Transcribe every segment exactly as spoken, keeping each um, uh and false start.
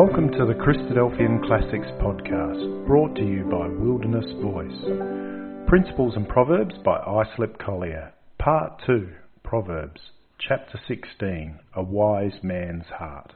Welcome to the Christadelphian Classics podcast, brought to you by Wilderness Voice. Principles and Proverbs by Islip Collier. Part two, Proverbs, Chapter sixteen, A Wise Man's Heart.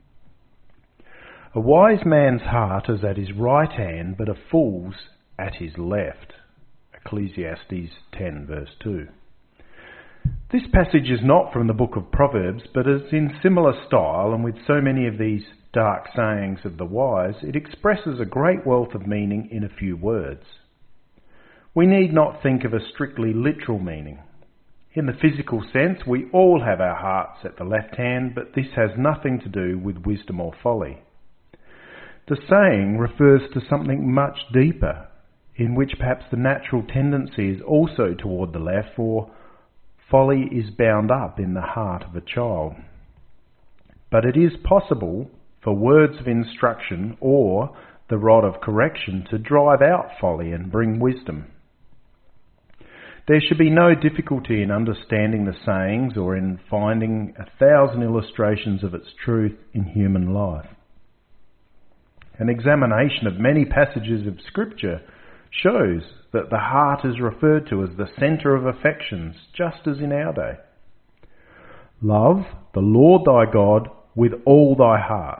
A wise man's heart is at his right hand, but a fool's at his left. Ecclesiastes ten verse two. This passage is not from the book of Proverbs, but is in similar style, and with so many of these dark sayings of the wise, it expresses a great wealth of meaning in a few words. We need not think of a strictly literal meaning. In the physical sense, we all have our hearts at the left hand, but this has nothing to do with wisdom or folly. The saying refers to something much deeper, in which perhaps the natural tendency is also toward the left, for folly is bound up in the heart of a child. But it is possible for words of instruction or the rod of correction to drive out folly and bring wisdom. There should be no difficulty in understanding the sayings or in finding a thousand illustrations of its truth in human life. An examination of many passages of Scripture shows that the heart is referred to as the centre of affections, just as in our day. Love the Lord thy God with all thy heart.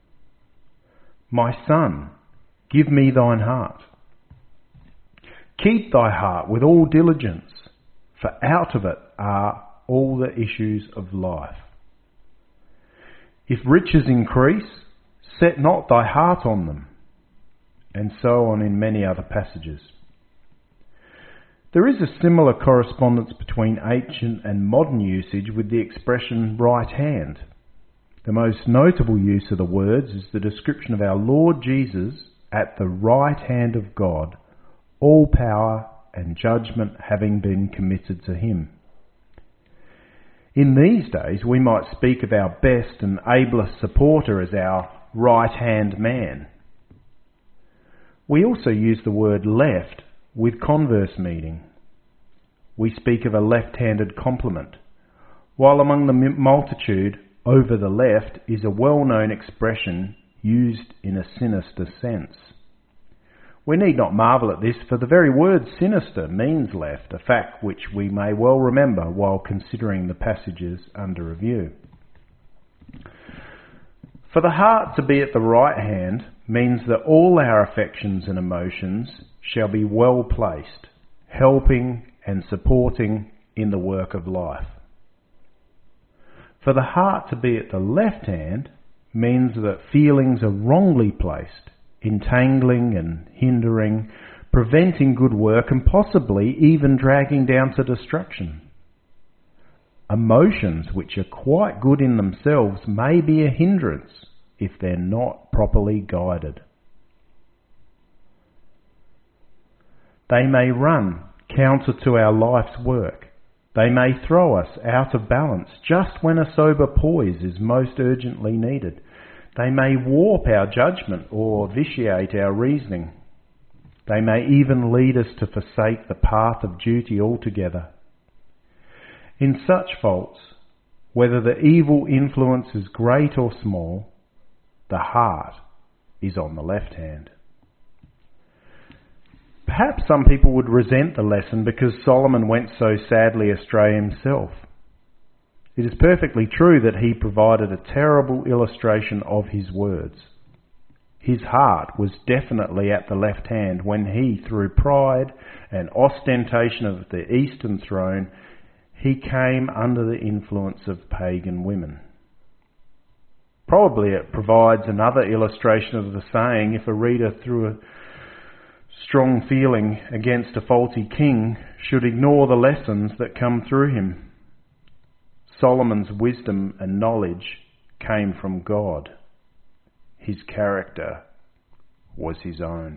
My son, give me thine heart. Keep thy heart with all diligence, for out of it are all the issues of life. If riches increase, set not thy heart on them. And so on in many other passages. There is a similar correspondence between ancient and modern usage with the expression right hand. The most notable use of the words is the description of our Lord Jesus at the right hand of God, all power and judgment having been committed to him. In these days, we might speak of our best and ablest supporter as our right-hand man. We also use the word left with converse meaning. We speak of a left-handed compliment, while among the multitude, over the left is a well-known expression used in a sinister sense. We need not marvel at this, for the very word sinister means left, a fact which we may well remember while considering the passages under review. For the heart to be at the right hand means that all our affections and emotions shall be well placed, helping and supporting in the work of life. For the heart to be at the left hand means that feelings are wrongly placed, entangling and hindering, preventing good work and possibly even dragging down to destruction. Emotions which are quite good in themselves may be a hindrance if they're not properly guided. They may run counter to our life's work. They may throw us out of balance just when a sober poise is most urgently needed. They may warp our judgment or vitiate our reasoning. They may even lead us to forsake the path of duty altogether. In such faults, whether the evil influence is great or small, the heart is on the left hand. Perhaps some people would resent the lesson because Solomon went so sadly astray himself. It is perfectly true that he provided a terrible illustration of his words. His heart was definitely at the left hand when he, through pride and ostentation of the eastern throne, he came under the influence of pagan women. Probably it provides another illustration of the saying, if a reader through a strong feeling against a faulty king should ignore the lessons that come through him. Solomon's wisdom and knowledge came from God. His character was his own.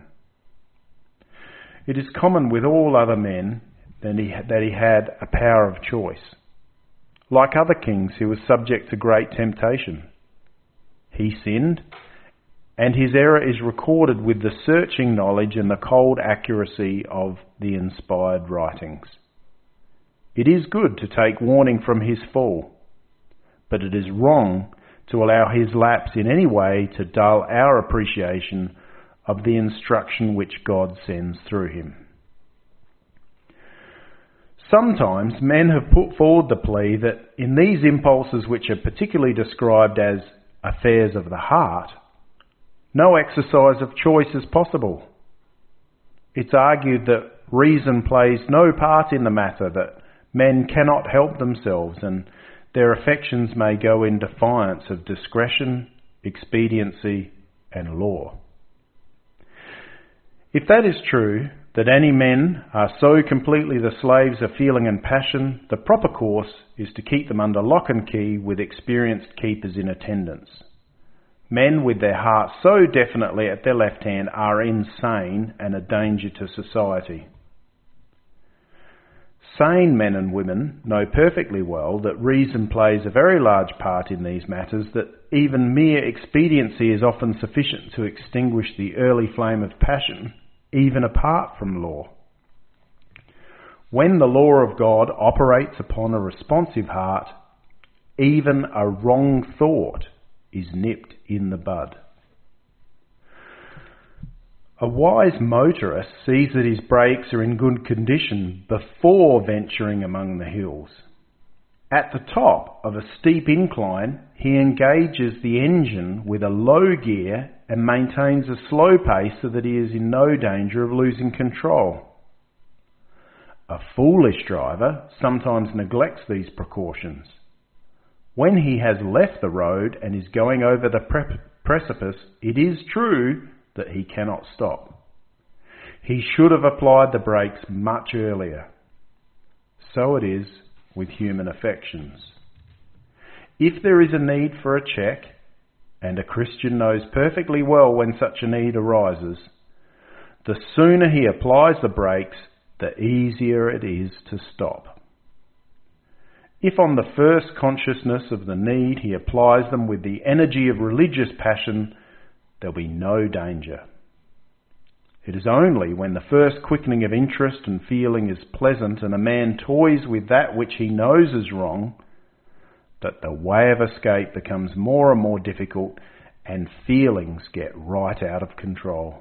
It is common with all other men that he, that he had a power of choice. Like other kings, he was subject to great temptation. He sinned, and his error is recorded with the searching knowledge and the cold accuracy of the inspired writings. It is good to take warning from his fall, but it is wrong to allow his lapse in any way to dull our appreciation of the instruction which God sends through him. Sometimes men have put forward the plea that in these impulses which are particularly described as affairs of the heart, no exercise of choice is possible. It's argued that reason plays no part in the matter, that men cannot help themselves and their affections may go in defiance of discretion, expediency, and law. If that is true, that any men are so completely the slaves of feeling and passion, the proper course is to keep them under lock and key with experienced keepers in attendance. Men with their hearts so definitely at their left hand are insane and a danger to society. Sane men and women know perfectly well that reason plays a very large part in these matters, that even mere expediency is often sufficient to extinguish the early flame of passion, even apart from law. When the law of God operates upon a responsive heart, even a wrong thought is nipped in the bud. A wise motorist sees that his brakes are in good condition before venturing among the hills. At the top of a steep incline, he engages the engine with a low gear and maintains a slow pace so that he is in no danger of losing control. A foolish driver sometimes neglects these precautions. When he has left the road and is going over the pre- precipice, it is true that he cannot stop. He should have applied the brakes much earlier. So it is with human affections. If there is a need for a check, and a Christian knows perfectly well when such a need arises, the sooner he applies the brakes, the easier it is to stop. If on the first consciousness of the need he applies them with the energy of religious passion, there'll be no danger. It is only when the first quickening of interest and feeling is pleasant and a man toys with that which he knows is wrong, that the way of escape becomes more and more difficult and feelings get right out of control.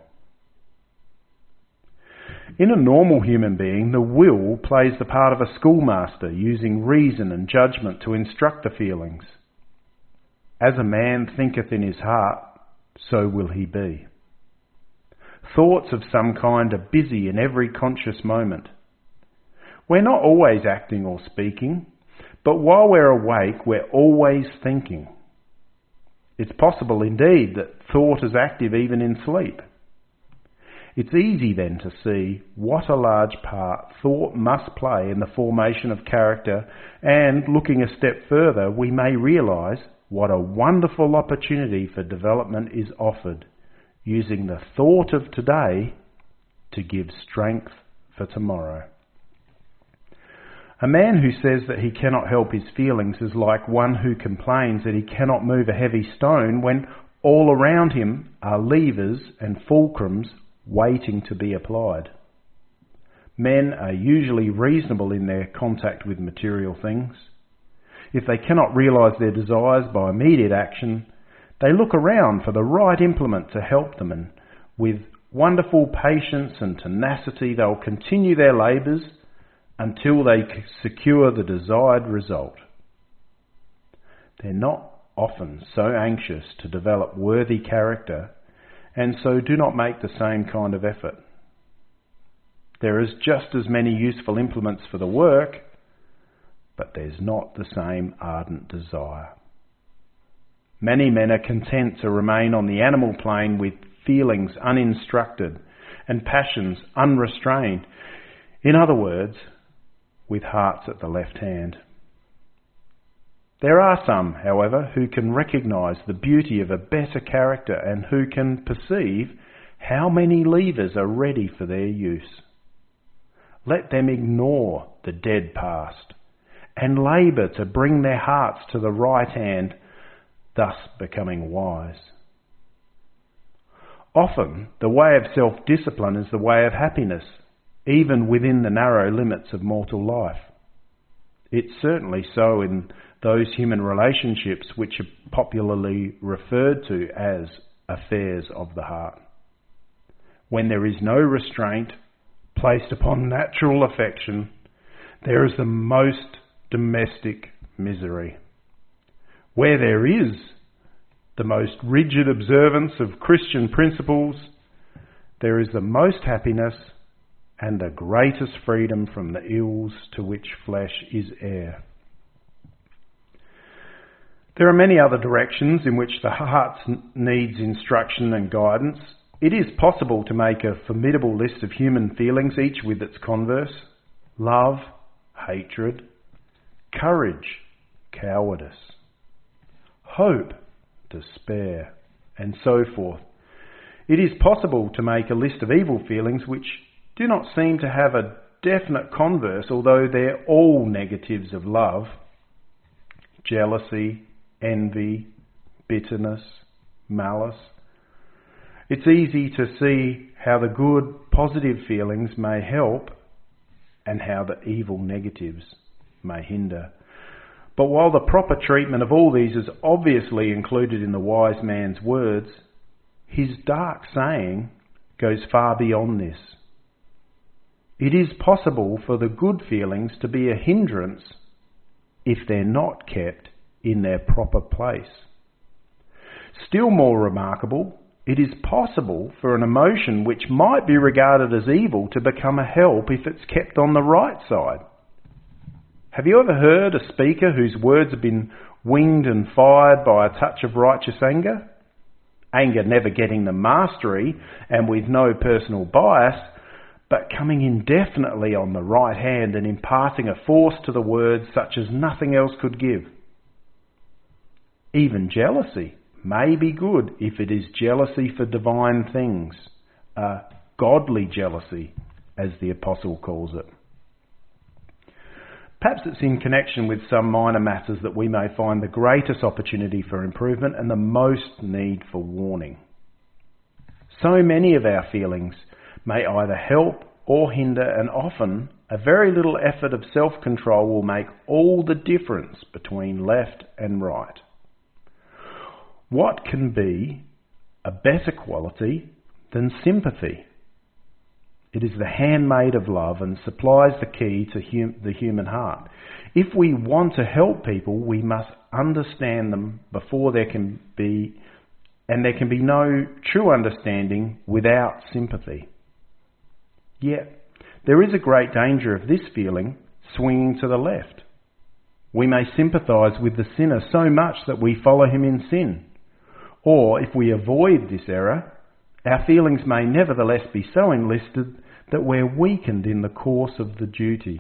In a normal human being, the will plays the part of a schoolmaster, using reason and judgment to instruct the feelings. As a man thinketh in his heart, so will he be. Thoughts of some kind are busy in every conscious moment. We're not always acting or speaking, but while we're awake, we're always thinking. It's possible indeed that thought is active even in sleep. It's easy then to see what a large part thought must play in the formation of character, and looking a step further, we may realise what a wonderful opportunity for development is offered, using the thought of today to give strength for tomorrow. A man who says that he cannot help his feelings is like one who complains that he cannot move a heavy stone when all around him are levers and fulcrums waiting to be applied. Men are usually reasonable in their contact with material things. If they cannot realise their desires by immediate action, they look around for the right implement to help them, and with wonderful patience and tenacity they'll continue their labours until they secure the desired result. They're not often so anxious to develop worthy character, and so do not make the same kind of effort. There is just as many useful implements for the work, but there's not the same ardent desire. Many men are content to remain on the animal plane with feelings uninstructed and passions unrestrained. In other words, with hearts at the left hand. There are some, however, who can recognise the beauty of a better character and who can perceive how many levers are ready for their use. Let them ignore the dead past and labour to bring their hearts to the right hand, thus becoming wise. Often, the way of self-discipline is the way of happiness, even within the narrow limits of mortal life. It's certainly so in those human relationships which are popularly referred to as affairs of the heart. When there is no restraint placed upon natural affection, there is the most domestic misery. Where there is the most rigid observance of Christian principles, there is the most happiness and the greatest freedom from the ills to which flesh is heir. There are many other directions in which the heart needs instruction and guidance. It is possible to make a formidable list of human feelings, each with its converse: love, hatred, courage, cowardice, hope, despair, and so forth. It is possible to make a list of evil feelings which do not seem to have a definite converse, although they're all negatives of love: jealousy, envy, bitterness, malice. It's easy to see how the good, positive feelings may help and how the evil negatives may hinder. But while the proper treatment of all these is obviously included in the wise man's words, his dark saying goes far beyond this. It is possible for the good feelings to be a hindrance if they're not kept in their proper place. Still more remarkable, it is possible for an emotion which might be regarded as evil to become a help if it's kept on the right side. Have you ever heard a speaker whose words have been winged and fired by a touch of righteous anger? Anger never getting the mastery and with no personal bias, but coming in definitely on the right hand and imparting a force to the words such as nothing else could give. Even jealousy may be good if it is jealousy for divine things, a godly jealousy, as the apostle calls it. Perhaps it's in connection with some minor matters that we may find the greatest opportunity for improvement and the most need for warning. So many of our feelings may either help or hinder, and often a very little effort of self-control will make all the difference between left and right. What can be a better quality than sympathy? It is the handmaid of love and supplies the key to hum- the human heart. If we want to help people, we must understand them before there can be, and there can be no true understanding without sympathy. Yet, there is a great danger of this feeling swinging to the left. We may sympathise with the sinner so much that we follow him in sin. Or, if we avoid this error, our feelings may nevertheless be so enlisted that we're weakened in the course of the duty.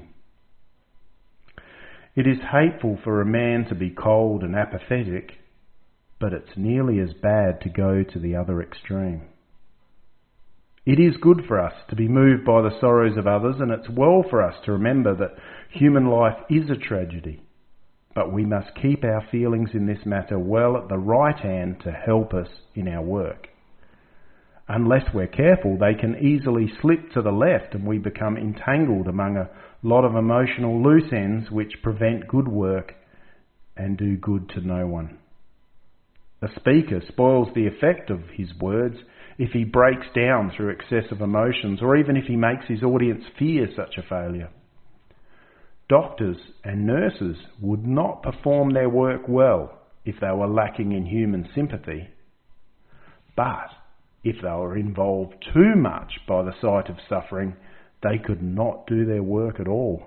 It is hateful for a man to be cold and apathetic, but it's nearly as bad to go to the other extreme. It is good for us to be moved by the sorrows of others, and it's well for us to remember that human life is a tragedy. But we must keep our feelings in this matter well at the right hand to help us in our work. Unless we're careful, they can easily slip to the left and we become entangled among a lot of emotional loose ends which prevent good work and do good to no one. A speaker spoils the effect of his words if he breaks down through excessive emotions, or even if he makes his audience fear such a failure. Doctors and nurses would not perform their work well if they were lacking in human sympathy. But if they were involved too much by the sight of suffering, they could not do their work at all.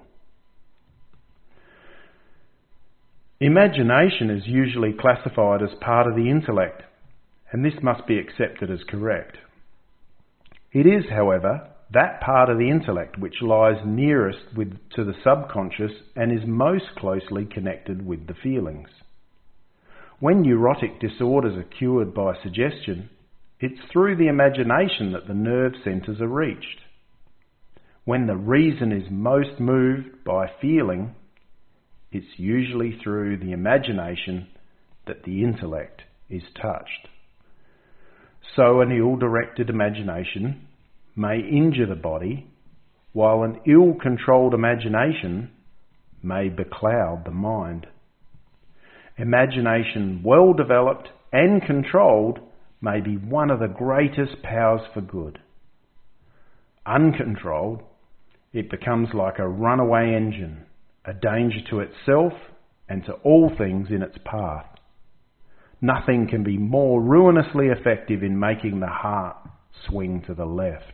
Imagination is usually classified as part of the intellect, and this must be accepted as correct. It is, however, that part of the intellect which lies nearest with, to the subconscious and is most closely connected with the feelings. When neurotic disorders are cured by suggestion, it's through the imagination that the nerve centres are reached. When the reason is most moved by feeling, it's usually through the imagination that the intellect is touched. So an ill-directed imagination may injure the body, while an ill-controlled imagination may becloud the mind. Imagination well developed and controlled may be one of the greatest powers for good. Uncontrolled, it becomes like a runaway engine, a danger to itself and to all things in its path. Nothing can be more ruinously effective in making the heart swing to the left.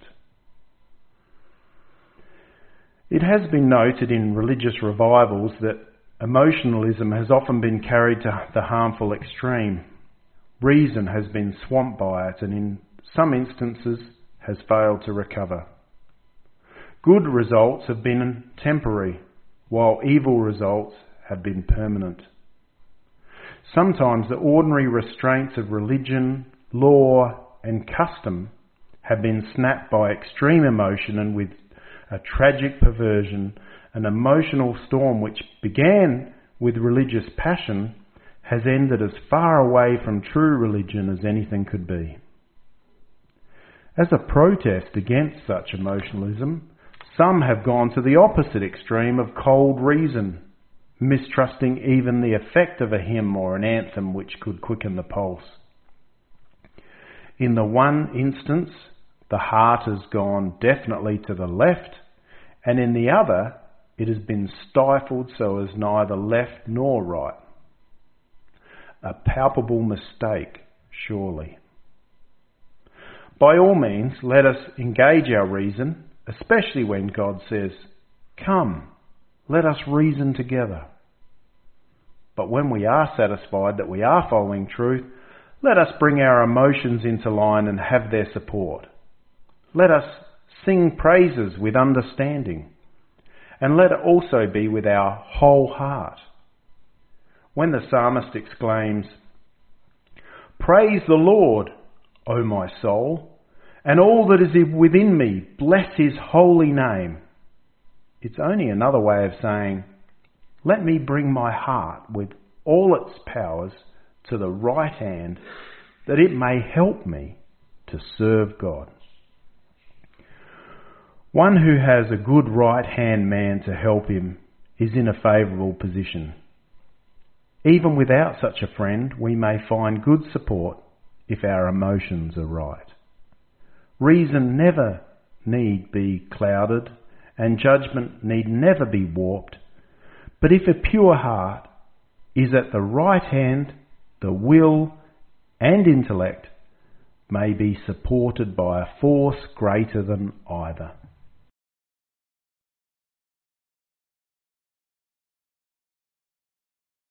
It has been noted in religious revivals that emotionalism has often been carried to the harmful extreme. Reason has been swamped by it and in some instances has failed to recover. Good results have been temporary, while evil results have been permanent. Sometimes the ordinary restraints of religion, law and custom have been snapped by extreme emotion, and with a tragic perversion, an emotional storm which began with religious passion has ended as far away from true religion as anything could be. As a protest against such emotionalism, some have gone to the opposite extreme of cold reason, mistrusting even the effect of a hymn or an anthem which could quicken the pulse. In the one instance, the heart has gone definitely to the left, and in the other, it has been stifled so as neither left nor right. A palpable mistake, surely. By all means, let us engage our reason, especially when God says, "Come, let us reason together." But when we are satisfied that we are following truth, let us bring our emotions into line and have their support. Let us sing praises with understanding, and let it also be with our whole heart. When the psalmist exclaims, "Praise the Lord, O my soul, and all that is within me, bless his holy name," it's only another way of saying, let me bring my heart with all its powers to the right hand, that it may help me to serve God. One who has a good right-hand man to help him is in a favourable position. Even without such a friend, we may find good support if our emotions are right. Reason never need be clouded, and judgment need never be warped. But if a pure heart is at the right hand, the will and intellect may be supported by a force greater than either.